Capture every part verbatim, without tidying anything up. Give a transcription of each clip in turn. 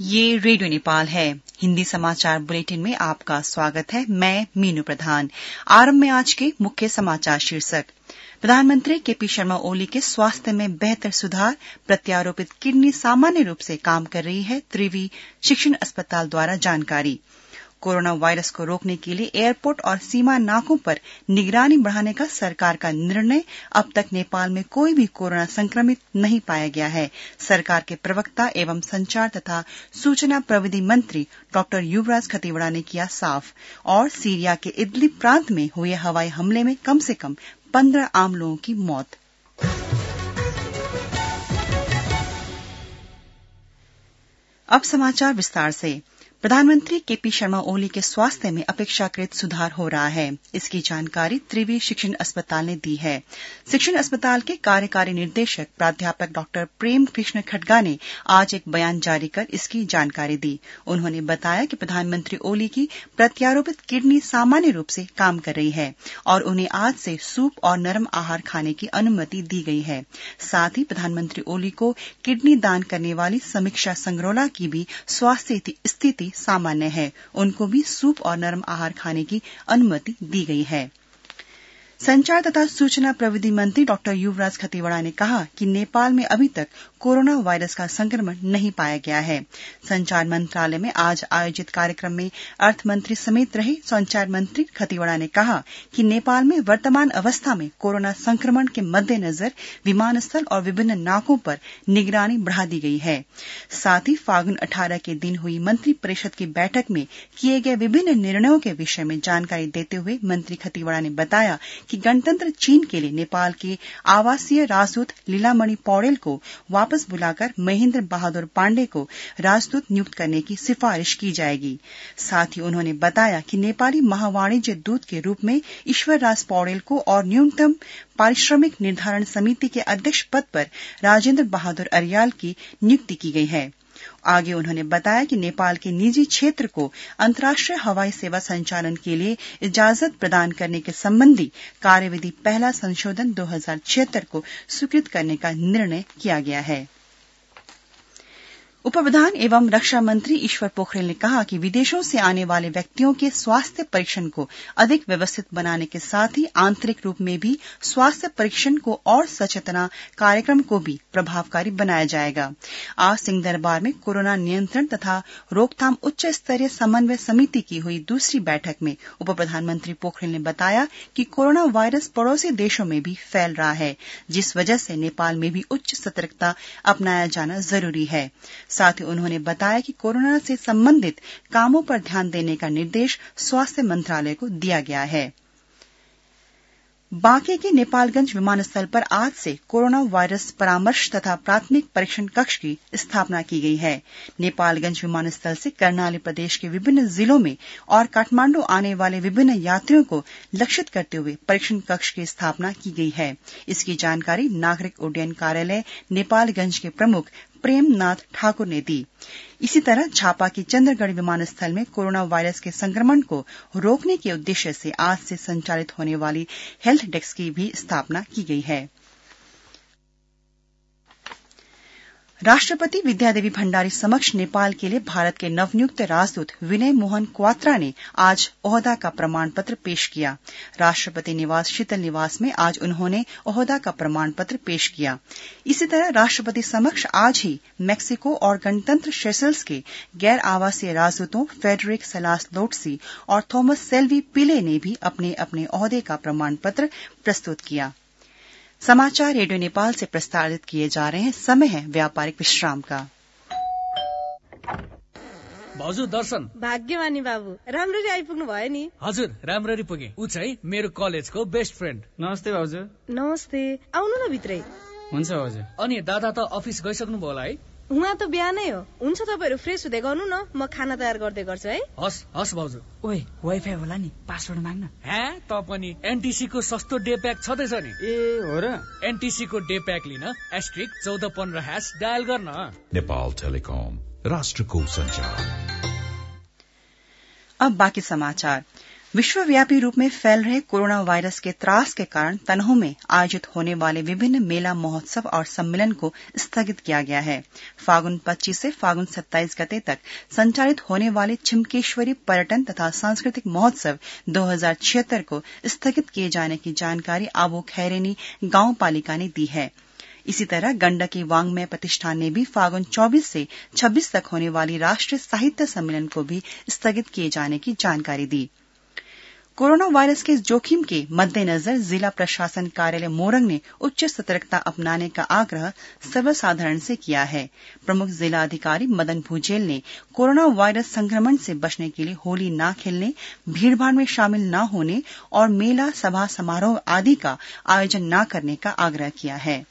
ये रेडियो नेपाल है। हिंदी समाचार बुलेटिन में आपका स्वागत है। मैं मीनू प्रधान। आरंभ में आज के मुख्य समाचार शीर्षक। प्रधानमंत्री केपी शर्मा ओली के स्वास्थ्य में बेहतर सुधार, प्रत्यारोपित किडनी सामान्य रूप से काम कर रही है, त्रिवी शिक्षण अस्पताल द्वारा जानकारी। कोरोना वायरस को रोकने के लिए एयरपोर्ट और सीमा नाकों पर निगरानी बढ़ाने का सरकार का निर्णय। अब तक नेपाल में कोई भी कोरोना संक्रमित नहीं पाया गया है। सरकार के प्रवक्ता एवं संचार तथा सूचना प्रविधि मंत्री डॉक्टर युवराज खतिवड़ा ने किया साफ। और सीरिया के इदलिब प्रांत में हुए हवाई हमले में कम से कम पंद्रह आम लोगों की मौत। अब समाचार विस्तार से। प्रधानमंत्री केपी शर्मा ओली के स्वास्थ्य में अपेक्षाकृत सुधार हो रहा है। इसकी जानकारी त्रिवी शिक्षण अस्पताल ने दी है। शिक्षण अस्पताल के कार्यकारी निदेशक प्राध्यापक डॉक्टर प्रेम कृष्ण खड्गा ने आज एक बयान जारी कर इसकी जानकारी दी। उन्होंने बताया कि प्रधानमंत्री ओली की प्रत्यारोपित किडनी सामान्य रूप से काम कर रही है और उन्हें आज से सूप और नरम आहार खाने की अनुमति दी गई है। साथ ही प्रधानमंत्री ओली को किडनी दान करने वाली समीक्षा संगरोला की भी स्वास्थ्य स्थिति सामान्य है। उनको भी सूप और नरम आहार खाने की अनुमति दी गई है। संचार तथा सूचना प्रविधि मंत्री डॉक्टर युवराज खतिवड़ा ने कहा कि नेपाल में अभी तक कोरोना वायरस का संक्रमण नहीं पाया गया है। संचार मंत्रालय में आज आयोजित कार्यक्रम में अर्थ मंत्री समेत रहे संचार मंत्री खतिवड़ा ने कहा कि नेपाल में वर्तमान अवस्था में कोरोना संक्रमण के मद्देनजर विमानस्थल और विभिन्न नाकों पर निगरानी बढ़ा दी गई है। साथ ही फागुन अठारह के दिन हुई मंत्री परिषद की बैठक में किए गए विभिन्न निर्णयों के विषय में जानकारी देते हुए मंत्री खतिवड़ा ने बताया कि गणतंत्र चीन के लिए नेपाल के आवासीय राजदूत लीलामणि पौडेल को वापस बुलाकर महेंद्र बहादुर पांडे को राजदूत नियुक्त करने की सिफारिश की जाएगी। साथ ही उन्होंने बताया कि नेपाली महावाणिज्य दूत के रूप में ईश्वर राज पौडेल को और न्यूनतम पारिश्रमिक निर्धारण समिति के अध्यक्ष पद पर राजेंद्र बहादुर अरियाल की नियुक्ति की गई है। आगे उन्होंने बताया कि नेपाल के निजी क्षेत्र को अंतर्राष्ट्रीय हवाई सेवा संचालन के लिए इजाजत प्रदान करने के संबंधी कार्यविधि पहला संशोधन दो हजार छिहत्तर को स्वीकृत करने का निर्णय किया गया है। उप प्रधान एवं रक्षा मंत्री ईश्वर पोखरेल ने कहा कि विदेशों से आने वाले व्यक्तियों के स्वास्थ्य परीक्षण को अधिक व्यवस्थित बनाने के साथ ही आंतरिक रूप में भी स्वास्थ्य परीक्षण को और सचेतना कार्यक्रम को भी प्रभावकारी बनाया जाएगा। आज सिंहदरबार में कोरोना नियंत्रण तथा रोकथाम उच्च स्तरीय समन्वय समिति की हुई दूसरी बैठक में उप प्रधानमंत्री पोखरेल ने बताया कि कोरोना वायरस पड़ोसी देशों में भी फैल रहा है, जिस वजह से नेपाल में भी उच्च सतर्कता अपनाया जाना जरूरी है। साथ ही उन्होंने बताया कि कोरोना से संबंधित कामों पर ध्यान देने का निर्देश स्वास्थ्य मंत्रालय को दिया गया है। बांके के नेपालगंज विमानस्थल पर आज से कोरोना वायरस परामर्श तथा प्राथमिक परीक्षण कक्ष की स्थापना की गई है। नेपालगंज विमानस्थल से कर्णाली प्रदेश के विभिन्न जिलों में और काठमांडू आने वाले विभिन्न यात्रियों को लक्षित करते हुए परीक्षण कक्ष की स्थापना की गई है। इसकी जानकारी नागरिक उड्डयन कार्यालय नेपालगंज के प्रमुख प्रेमनाथ ठाकुर ने दी। इसी तरह झापा के चंद्रगढ़ विमानस्थल में कोरोना वायरस के संक्रमण को रोकने के उद्देश्य से आज से संचालित होने वाली हेल्थ डेस्क की भी स्थापना की गई है। राष्ट्रपति विद्यादेवी भण्डारी समक्ष नेपाल के लिए भारत के नवनियुक्त राजदूत विनय मोहन क्वात्रा ने आज ओहदा का प्रमाण पत्र पेश किया। राष्ट्रपति निवास शीतल निवास में आज उन्होंने ओहदा का प्रमाण पत्र पेश किया। इसी तरह राष्ट्रपति समक्ष आज ही मैक्सिको और गणतंत्र सेशल्स के गैर आवासीय राजदूतों फेडरिक सलास लोटसी और थॉमस सेल्वी पिले ने भी अपने अपने ओहदे का प्रमाण पत्र प्रस्तुत किया। समाचार रेडियो नेपाल से प्रसारित किए जा रहे हैं। समय है व्यापारिक विश्राम का। भाउजू दर्शन। भाग्यमानी बाबु, राम्ररी आइपुग्नु भयो नि। हजुर, राम्ररी पुगे। उ चाहिँ मेरो कलेजको बेस्ट फ्रेन्ड। नमस्ते भाउजू। नमस्ते, आउनु न भित्रै। हुन्छ भाउजू। अनि दादा त अफिस गइसक्नु भयो होला है? उहाँ त बिहानै हो। हुन्छ तपाईहरु फ्रेश हुँदै गर्नु न, म खाना तयार गर्दै गर्छु है। हस् हस् भाउजू। ओए वाइफाई होला नि, पासवर्ड माग्न। हे त पनि एनटीसी को सस्तो डे प्याक छदैछ नि। ए हो र? एनटीसी को डे प्याक लिन एस्ट्रिक चौध पन्ध्र हैश डायल गर्न। नेपाल टेलिकम, राष्ट्रको संचार। अब बाकी समाचार। विश्वव्यापी रूप में फैल रहे कोरोना वायरस के त्रास के कारण तनहू में आयोजित होने वाले विभिन्न मेला महोत्सव और सम्मेलन को स्थगित किया गया है। फागुन पच्चीस से फागुन सत्ताईस गते तक संचालित होने वाले छिमकेश्वरी पर्यटन तथा सांस्कृतिक महोत्सव दो हजार छिहत्तर को स्थगित किए जाने की जानकारी आबू खैरेनी गांव पालिका ने दी है। इसी तरह गंडकी वांग्मय प्रतिष्ठान ने भी फागुन चौबीस से छब्बीस तक होने वाली राष्ट्रीय साहित्य सम्मेलन को भी स्थगित किए जाने की जानकारी दी। कोरोना वायरस के जोखिम के मद्देनजर जिला प्रशासन कार्यालय मोरंग ने उच्च सतर्कता अपनाने का आग्रह सर्वसाधारण से किया है। प्रमुख जिला अधिकारी मदन भूजेल ने कोरोना वायरस संक्रमण से बचने के लिए होली न खेलने, भीड़भाड़ में शामिल न होने और मेला, सभा, समारोह आदि का आयोजन न करने का आग्रह किया है।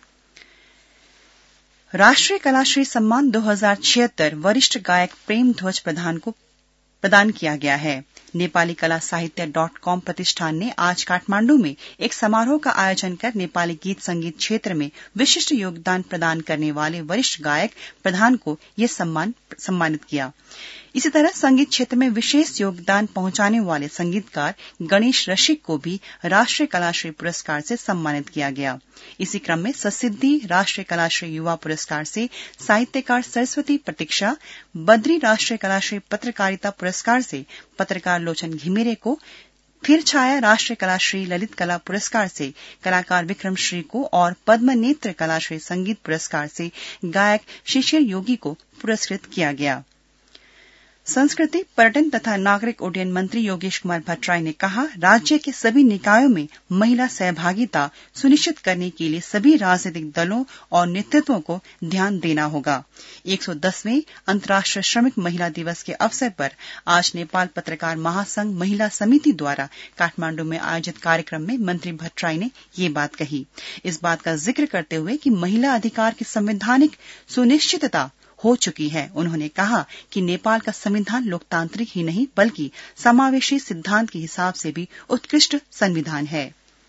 राष्ट्रीय कलाश्री सम्मान दो हजार छिहत्तर वरिष्ठ गायक प्रेम ध्वज प्रधान को प्रदान किया गया है। नेपाली कला साहित्य डॉट कॉम प्रतिष्ठान ने आज काठमांडू में एक समारोह का आयोजन कर नेपाली गीत संगीत क्षेत्र में विशिष्ट योगदान प्रदान करने वाले वरिष्ठ गायक प्रधान को यह सम्मान सम्मानित किया। इसी तरह संगीत क्षेत्र में विशेष योगदान पहुंचाने वाले संगीतकार गणेश रसिक को भी राष्ट्रीय कलाश्री पुरस्कार से सम्मानित किया गया। इसी क्रम में ससिद्धि राष्ट्रीय कलाश्री युवा पुरस्कार से साहित्यकार सरस्वती प्रतीक्षा, बद्री राष्ट्रीय कलाश्री पत्रकारिता पुरस्कार से पत्रकार लोचन घिमिरे को, फिर छाया राष्ट्रीय कलाश्री ललित कला पुरस्कार से कलाकार विक्रम श्री को और पद्म नेत्र कलाश्री संगीत पुरस्कार से गायक शिशिर योगी को पुरस्कृत किया गया। संस्कृति, पर्यटन तथा नागरिक उड्डयन मंत्री योगेश कुमार भट्टराई ने कहा, राज्य के सभी निकायों में महिला सहभागिता सुनिश्चित करने के लिए सभी राजनीतिक दलों और नेतृत्वों को ध्यान देना होगा। एक सौ दसवें अंतर्राष्ट्रीय श्रमिक महिला दिवस के अवसर पर आज नेपाल पत्रकार महासंघ महिला समिति द्वारा काठमांडू में आयोजित कार्यक्रम में मंत्री भट्टराई ने ये बात कही। इस बात का जिक्र करते हुए कि महिला अधिकार की संवैधानिक सुनिश्चितता हो चुकी है। उन्होंने कहा कि नेपाल का संविधान लोकतांत्रिक ही नहीं बल्कि समावेशी सिद्धांत के हिसाब से भी उत्कृष्ट संविधान है।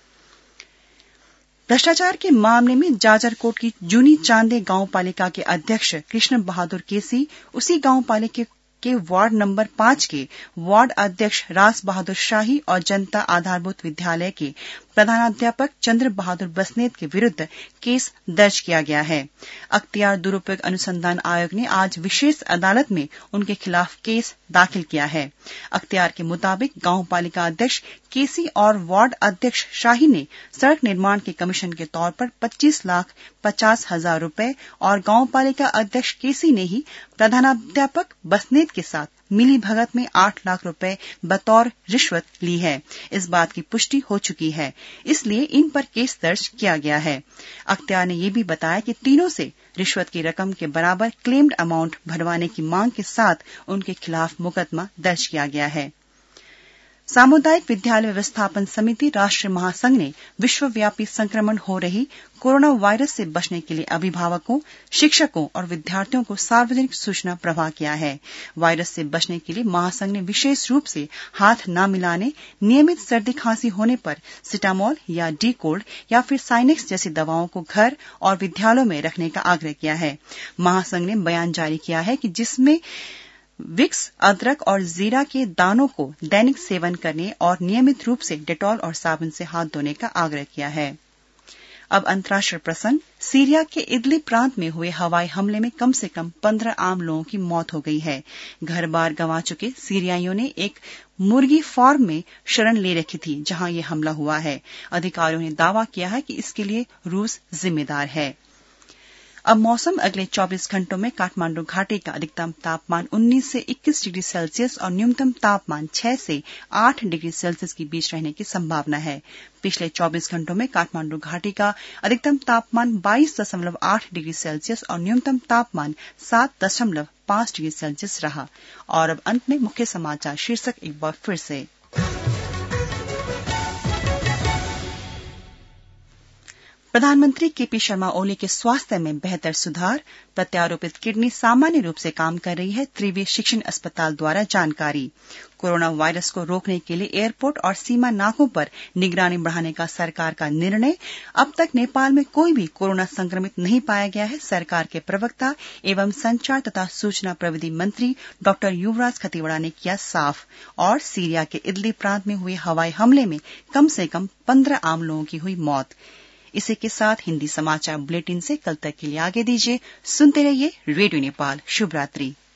भ्रष्टाचार के मामले में जाजरकोट की जूनी चांदे गांव पालिका के अध्यक्ष कृष्ण बहादुर केसी, उसी गांव पालिका के वार्ड नंबर पांच के वार्ड अध्यक्ष राज बहादुर शाही और जनता आधारभूत विद्यालय के प्रधानाध्यापक चंद्र बहादुर बसनेत के विरुद्ध केस दर्ज किया गया है। अख्तियार दुरुपयोग अनुसंधान आयोग ने आज विशेष अदालत में उनके खिलाफ केस दाखिल किया है। अख्तियार के मुताबिक गांव पालिका अध्यक्ष केसी और वार्ड अध्यक्ष शाही ने सड़क निर्माण के कमीशन के तौर पर पच्चीस लाख पचास हजार रूपये और गांव पालिका अध्यक्ष केसी ने ही प्रधानाध्यापक बसनेत के साथ मिली भगत में आठ लाख रुपए बतौर रिश्वत ली है। इस बात की पुष्टि हो चुकी है, इसलिए इन पर केस दर्ज किया गया है। अख्तियार ने यह भी बताया कि तीनों से रिश्वत की रकम के बराबर क्लेम्ड अमाउंट भरवाने की मांग के साथ उनके खिलाफ मुकदमा दर्ज किया गया है। सामुदायिक विद्यालय व्यवस्थापन समिति राष्ट्रीय महासंघ ने विश्वव्यापी संक्रमण हो रही कोरोना वायरस से बचने के लिए अभिभावकों, शिक्षकों और विद्यार्थियों को सार्वजनिक सूचना प्रवाह किया है। वायरस से बचने के लिए महासंघ ने विशेष रूप से हाथ न मिलाने, नियमित सर्दी खांसी होने पर सिटामोल या डी कोल्ड या फिर साइनेक्स जैसी दवाओं को घर और विद्यालयों में रखने का आग्रह किया है। महासंघ ने बयान जारी किया है कि जिसमें विक्स, अदरक और जीरा के दानों को दैनिक सेवन करने और नियमित रूप से डेटॉल और साबुन से हाथ धोने का आग्रह किया है। अब अंतर्राष्ट्रीय प्रसंग। सीरिया के इदलिब प्रांत में हुए हवाई हमले में कम से कम पंद्रह आम लोगों की मौत हो गई है। घर बार गंवा चुके सीरियाइयों ने एक मुर्गी फार्म में शरण ले रखी थी जहां यह हमला हुआ है। अधिकारियों ने दावा किया है कि इसके लिए रूस जिम्मेदार है। अब मौसम। अगले चौबीस घंटों में काठमांडू घाटी का अधिकतम तापमान उन्नीस से इक्कीस डिग्री सेल्सियस और न्यूनतम तापमान छह से आठ डिग्री सेल्सियस के बीच रहने की संभावना है। पिछले चौबीस घंटों में काठमांडू घाटी का अधिकतम तापमान बाईस दशमलव आठ डिग्री सेल्सियस और न्यूनतम तापमान सात दशमलव पांच डिग्री सेल्सियस रहा। और अब अंत में मुख्य समाचार शीर्षक एक बार फिर से। प्रधानमंत्री केपी शर्मा ओली के स्वास्थ्य में बेहतर सुधार, प्रत्यारोपित किडनी सामान्य रूप से काम कर रही है, त्रिवी शिक्षण अस्पताल द्वारा जानकारी। कोरोना वायरस को रोकने के लिए एयरपोर्ट और सीमा नाकों पर निगरानी बढ़ाने का सरकार का निर्णय। अब तक नेपाल में कोई भी कोरोना संक्रमित नहीं पाया गया है। सरकार के प्रवक्ता एवं संचार तथा सूचना प्रविधि मंत्री डॉक्टर युवराज खतिवड़ा ने किया साफ। और सीरिया के इदलिब प्रांत में हुए हवाई हमले में कम से कम पंद्रह आम लोगों की हुई मौत। इसी के साथ हिंदी समाचार बुलेटिन से कल तक के लिए आगे दीजिए। सुनते रहिए रेडियो नेपाल। शुभ रात्रि।